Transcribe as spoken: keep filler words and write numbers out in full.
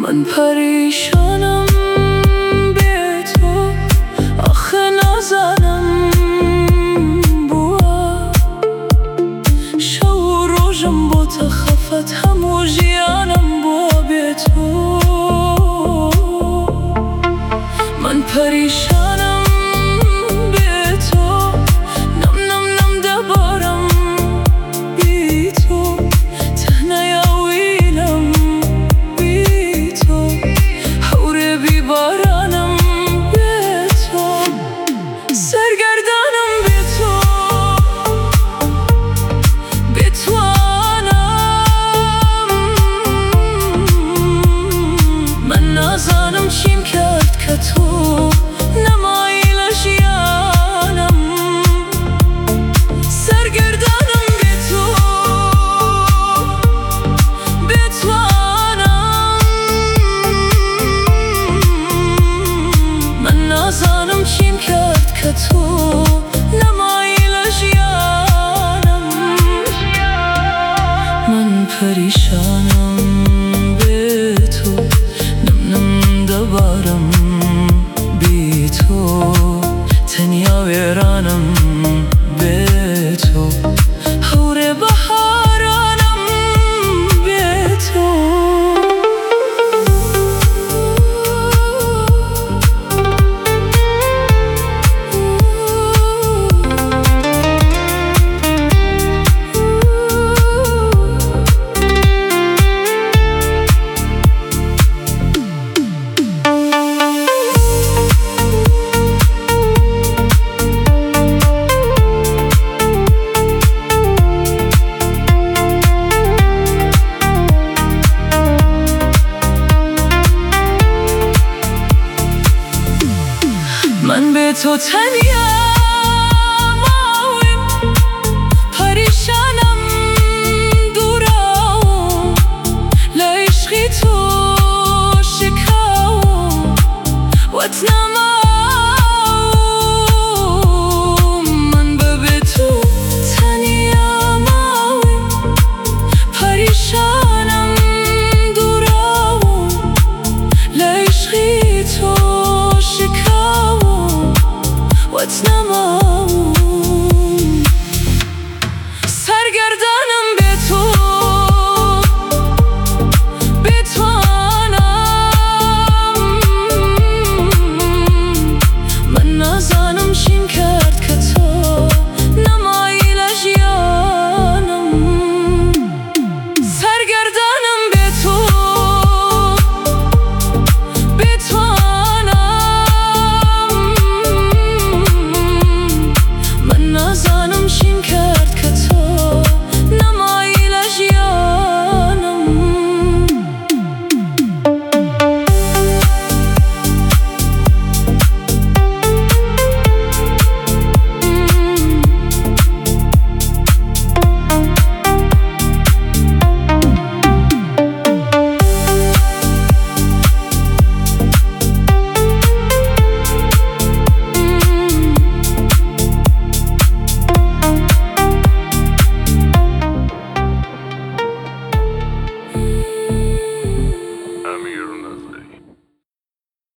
من پریشانم بی تو، آخه نازنم بوا. شب و روزم با تو خفت، همو ژیانم بوا بی تو. من پریشانم بی تو، نم نم نم دبارم بی تو. تنها ویلم بی تو، حوره بی بارانم بی تو. سرگردانم بی تو، بی توانم. من نازانم چیم کرد که تو نمایل ژیانم. سرگردانم بی تو، بی توانم. من نازانم چیم کرد که تو نمایل ژیانم. من پریشانم بی تو، نم نم دبارم بی تو. تنها ویرانم بی تو، حوره بهارانم بی تو. من به تو تنیا